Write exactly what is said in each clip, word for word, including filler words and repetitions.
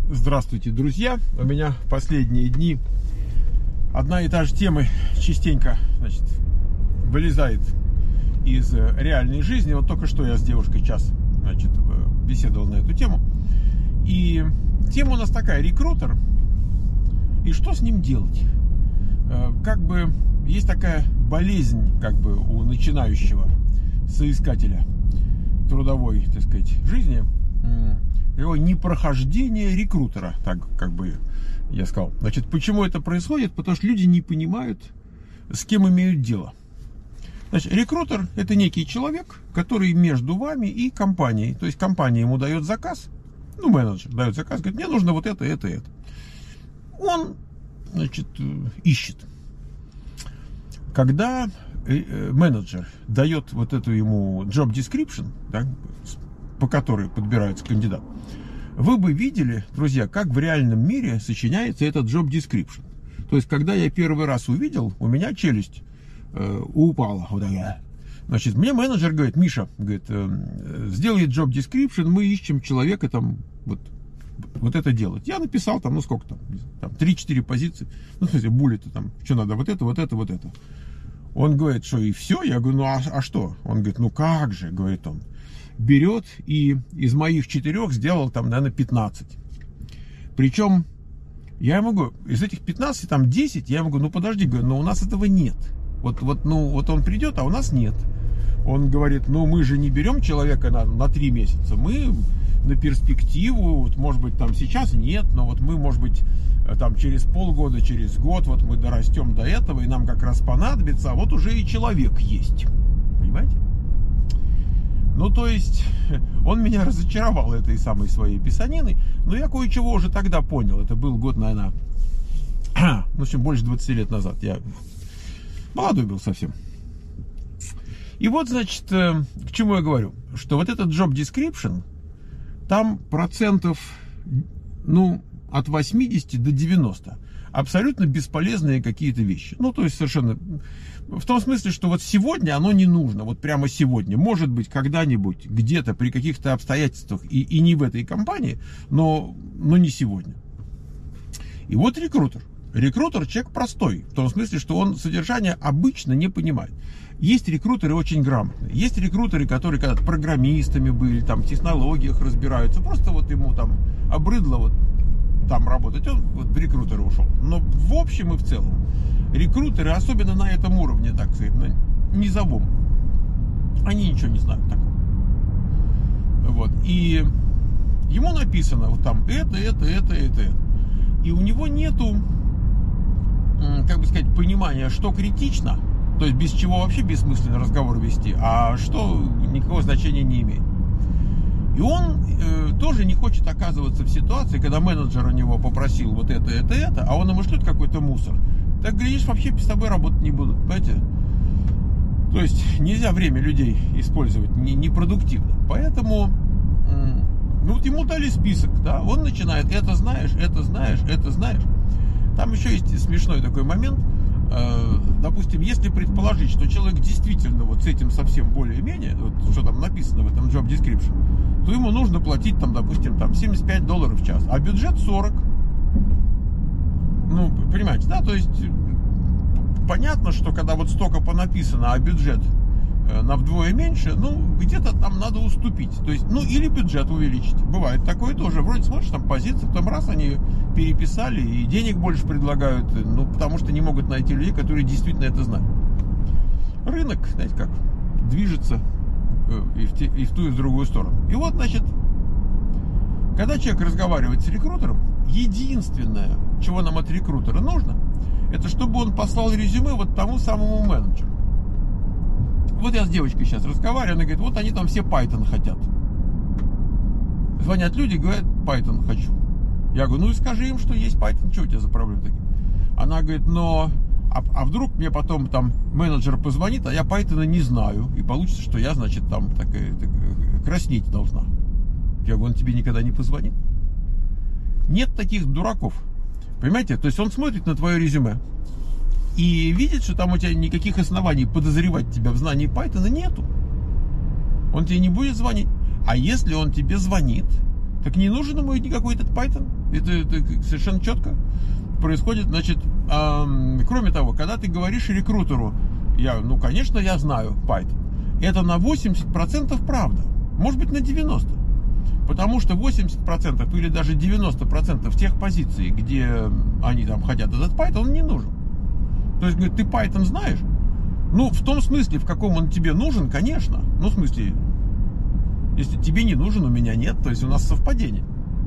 Здравствуйте, друзья! У меня последние дни одна и та же тема частенько, значит, вылезает из реальной жизни. Вот только что я с девушкой час, значит, беседовал на эту тему. И тема у нас такая: рекрутер. И что с ним делать? Как бы есть такая болезнь, как бы, у начинающего соискателя трудовой, так сказать, жизни. Его непрохождение рекрутера, так как бы я сказал. Значит, почему это происходит? Потому что люди не понимают, с кем имеют дело. Значит, рекрутер — это некий человек, который между вами и компанией. То есть компания ему дает заказ, ну, менеджер дает заказ, говорит: мне нужно вот это, это, это. Он, значит, ищет. Когда менеджер дает вот эту ему job description, да, по которой подбирается кандидат, вы бы видели, друзья, как в реальном мире сочиняется этот job description. То есть, когда я первый раз увидел, у меня челюсть э, упала. Вот такая. Значит, мне менеджер говорит: Миша, говорит, э, сделай job description, мы ищем человека там, вот, вот это делать. Я написал там, ну сколько там, там три-четыре позиции, ну, в смысле, буллеты там, что надо, вот это, вот это, вот это. Он говорит: что, и все? Я говорю: ну, а, а что? Он говорит: ну, как же, говорит он. Берет и из моих четырех сделал там, наверное, пятнадцать. Причем я ему говорю, из этих пятнадцати, там десять, я ему говорю: ну подожди, говорю, но у нас этого нет. Вот, вот, ну, вот он придет, а у нас нет. Он говорит: ну мы же не берем человека на, на три месяца, мы на перспективу, вот, может быть, там сейчас нет, но вот мы, может быть, там через полгода, через год, вот мы дорастем до этого, и нам как раз понадобится, а вот уже и человек есть. Понимаете? Ну, то есть, он меня разочаровал этой самой своей писаниной, но я кое-чего уже тогда понял. Это был год, наверное, ну, в общем, больше двадцати лет назад. Я молодой был совсем. И вот, значит, к чему я говорю? Что вот этот job description, там процентов, ну, от восьмидесяти до девяноста. Абсолютно бесполезные какие-то вещи. Ну, то есть, совершенно... В том смысле, что вот сегодня оно не нужно, вот прямо сегодня. Может быть, когда-нибудь, где-то, при каких-то обстоятельствах, и, и не в этой компании, но, но не сегодня. И вот рекрутер. Рекрутер — человек простой, в том смысле, что он содержание обычно не понимает. Есть рекрутеры очень грамотные. Есть рекрутеры, которые когда-то программистами были, там, в технологиях разбираются. Просто вот ему там обрыдло вот там работать, он вот в рекрутеры ушел. Но в общем и в целом рекрутеры, особенно на этом уровне, так сказать, на низовом, они ничего не знают такого. Вот. И ему написано вот там это, это, это, это, это. И у него нету, как бы сказать, понимания, что критично, то есть без чего вообще бессмысленно разговор вести, а что никакого значения не имеет. И он э, тоже не хочет оказываться в ситуации, когда менеджер у него попросил вот это, это, это, а он ему шлет какой-то мусор. Так, глядишь, вообще с тобой работать не будут, понимаете? То есть нельзя время людей использовать непродуктивно. Поэтому, э, ну вот ему дали список, да, он начинает: это знаешь, это знаешь, это знаешь. Там еще есть смешной такой момент. Э, допустим, если предположить, что человек действительно вот с этим совсем более-менее, вот что там написано в этом job description, то ему нужно платить там, допустим, там семьдесят пять долларов в час, а бюджет сорок. Ну, понимаете, да? То есть понятно, что когда вот столько понаписано, а бюджет э, на вдвое меньше, ну, где-то там надо уступить. То есть, ну, или бюджет увеличить. Бывает такое тоже. Вроде смотришь, там позиции, потом раз они переписали и денег больше предлагают, ну, потому что не могут найти людей, которые действительно это знают. Рынок, знаете как, движется э, и, в те, и в ту, и в другую сторону. И вот, значит, когда человек разговаривает с рекрутером, единственное, чего нам от рекрутера нужно, это чтобы он послал резюме вот тому самому менеджеру. Вот я с девочкой сейчас разговариваю, она говорит: вот они там все Python хотят. Звонят люди, говорят: Python хочу. Я говорю: ну и скажи им, что есть Python, что у тебя за проблемы такие? Она говорит: но, а, а вдруг мне потом там менеджер позвонит, а я Python не знаю, и получится, что я, значит, там так, так, краснеть должна. Я говорю: он тебе никогда не позвонит. Нет таких дураков. Понимаете? То есть он смотрит на твое резюме и видит, что там у тебя никаких оснований подозревать тебя в знании Python нету. Он тебе не будет звонить. А если он тебе звонит, Так не нужен ему никакой этот Python. Это, это совершенно четко происходит. Значит, э, кроме того, когда ты говоришь рекрутеру, я, ну, конечно, я знаю Python, это на восемьдесят процентов правда. Может быть, на девяносто процентов. Потому что восемьдесят процентов или даже девяносто процентов тех позиций, где они там хотят этот Python, он не нужен. То есть, говорит, ты Python знаешь? Ну, в том смысле, в каком он тебе нужен, конечно. Ну, в смысле, если тебе не нужен, у меня нет. То есть, у нас совпадение.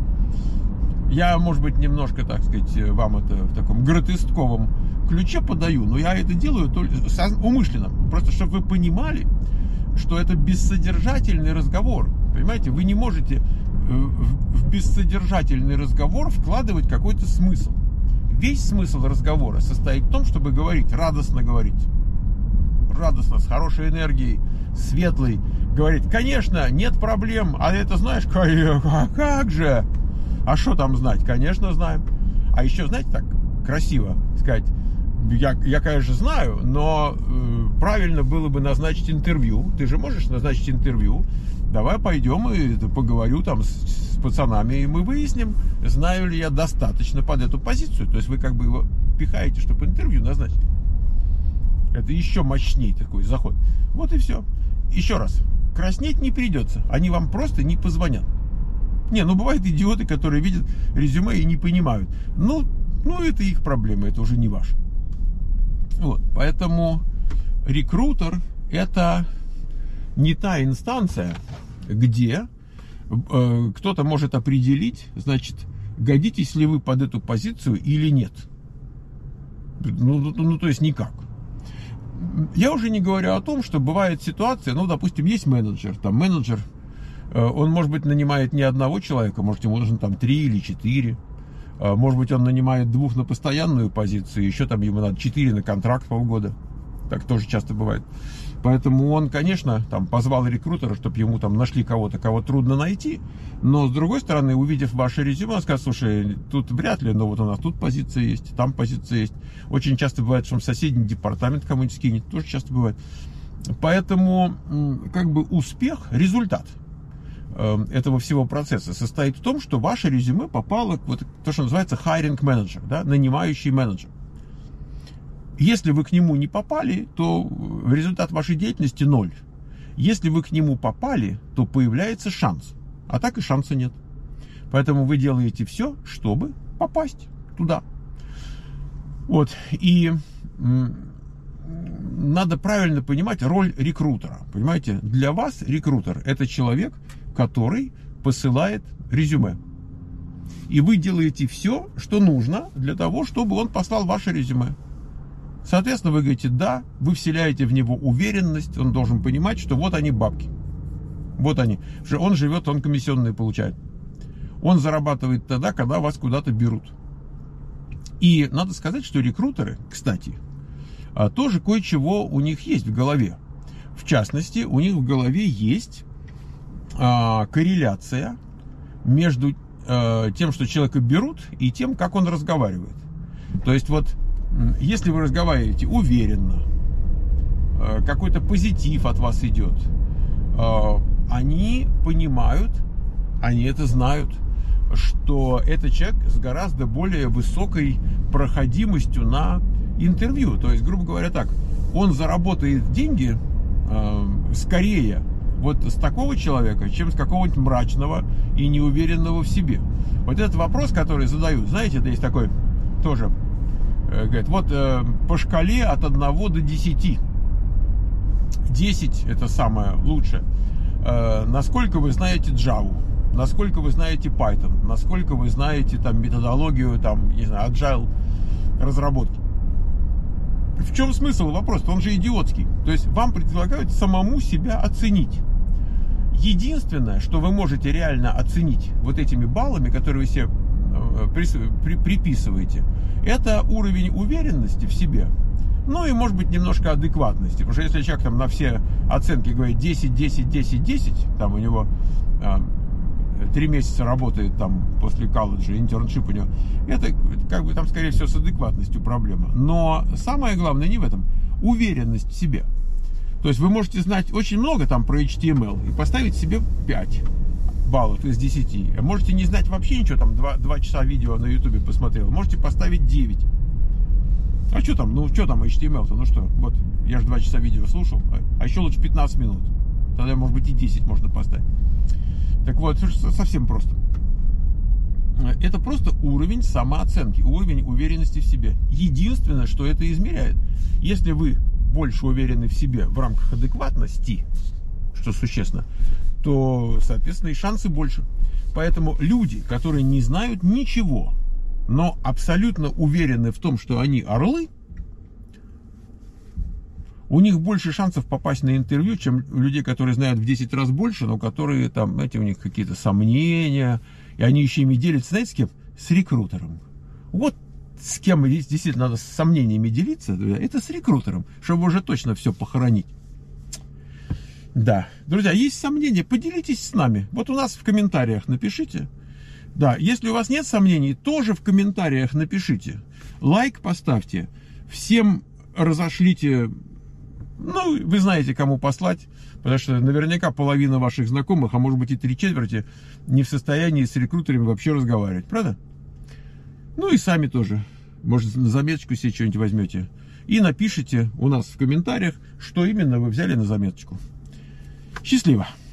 Я, может быть, немножко, так сказать, вам это в таком гротесковом ключе подаю, но я это делаю только умышленно. Просто, чтобы вы понимали, что это бессодержательный разговор. Понимаете, вы не можете в бессодержательный разговор вкладывать какой-то смысл. Весь смысл разговора состоит в том, чтобы говорить, радостно говорить. Радостно, с хорошей энергией, светлой. Говорить, конечно, нет проблем. А это знаешь, а как же? А что там знать? Конечно, знаем. А еще, знаете, так красиво сказать, я, я конечно, знаю, но э, правильно было бы назначить интервью. Ты же можешь назначить интервью. Давай пойдем и поговорю там с, с пацанами, и мы выясним, знаю ли я достаточно под эту позицию. То есть вы как бы его пихаете, чтобы интервью назначить. Это еще мощнее такой заход. Вот и все. Еще раз. Краснеть не придется. Они вам просто не позвонят. Не, ну бывают идиоты, которые видят резюме и не понимают. Ну, ну это их проблема, это уже не ваше. Вот, поэтому рекрутер это не та инстанция, где э, кто-то может определить, значит, годитесь ли вы под эту позицию или нет. Ну, ну, ну то есть никак. Я уже не говорю о том, что бывает ситуация, ну, допустим, есть менеджер, там менеджер, э, он, может быть, нанимает не одного человека, может, ему нужно там три или четыре. Может быть, он нанимает двух на постоянную позицию, еще там ему надо четыре на контракт полгода. Так тоже часто бывает. Поэтому он, конечно, там позвал рекрутера, чтобы ему там нашли кого-то, кого трудно найти. Но, с другой стороны, увидев ваше резюме, он скажет, слушай, тут вряд ли, но вот у нас тут позиция есть, там позиция есть. Очень часто бывает, что он соседний департамент кому-нибудь скинет. Тоже часто бывает. Поэтому, как бы, успех, результат этого всего процесса состоит в том, что ваше резюме попало в вот то, что называется hiring manager, да, нанимающий менеджер. Если вы к нему не попали, то результат вашей деятельности ноль. Если вы к нему попали, то появляется шанс. А так и шанса нет. Поэтому вы делаете все, чтобы попасть туда. Вот. И надо правильно понимать роль рекрутера. Понимаете, для вас рекрутер это человек, который посылает резюме. И вы делаете все, что нужно для того, чтобы он послал ваше резюме. Соответственно, вы говорите «да», вы вселяете в него уверенность, он должен понимать, что вот они бабки. Вот они. Он живет, он комиссионные получает. Он зарабатывает тогда, когда вас куда-то берут. И надо сказать, что рекрутеры, кстати, тоже кое-чего у них есть в голове. В частности, у них в голове есть а, корреляция между а, тем, что человека берут, и тем, как он разговаривает. То есть вот, если вы разговариваете уверенно, а, какой-то позитив от вас идет, а, они понимают, они это знают, что это человек с гораздо более высокой проходимостью на интервью. То есть, грубо говоря, так, он заработает деньги э, скорее вот с такого человека, чем с какого-нибудь мрачного и неуверенного в себе. Вот этот вопрос, который задают, знаете, это есть такой тоже, э, говорит, вот э, по шкале от одного до десяти. десять это самое лучшее. Э, насколько вы знаете Java? Насколько вы знаете Python? Насколько вы знаете там методологию, там, не знаю, agile разработки? В чем смысл вопроса? Он же идиотский. То есть вам предлагают самому себя оценить. Единственное, что вы можете реально оценить вот этими баллами, которые вы себе приписываете, это уровень уверенности в себе. Ну и, может быть, немножко адекватности. Потому что если человек там на все оценки говорит десять, десять, десять, десять, там у него три месяца работает там после колледжа, интерншип у него, это как бы там, скорее всего, с адекватностью проблема. Но самое главное не в этом. Уверенность в себе. То есть вы можете знать очень много там про эйч ти эм эл и поставить себе пять. баллов из десяти. Можете не знать вообще ничего, там два часа видео на ютубе посмотрел. Можете поставить девять. А что там, ну что там эйч ти эм эл-то, ну что, вот, я же два часа видео слушал, а еще лучше пятнадцать минут. Тогда, может быть, и десять можно поставить. Так вот, совсем просто. Это просто уровень самооценки, уровень уверенности в себе. Единственное, что это измеряет. Если вы больше уверены в себе в рамках адекватности, что существенно, то, соответственно, и шансы больше. Поэтому люди, которые не знают ничего, но абсолютно уверены в том, что они орлы, у них больше шансов попасть на интервью, чем у людей, которые знают в десять раз больше, но которые там, знаете, у них какие-то сомнения, и они еще ими делятся, знаете, с кем? С рекрутером. Вот с кем действительно надо с сомнениями делиться, это с рекрутером, чтобы уже точно все похоронить. Да, друзья, есть сомнения, поделитесь с нами. Вот у нас в комментариях напишите. Да, если у вас нет сомнений, тоже в комментариях напишите. Лайк поставьте. Всем разошлите. Ну, вы знаете, кому послать, потому что наверняка половина ваших знакомых, а может быть и три четверти, не в состоянии с рекрутерами вообще разговаривать, правда? Ну и сами тоже, может, на заметочку себе что-нибудь возьмете и напишите у нас в комментариях, что именно вы взяли на заметочку. Счастливо!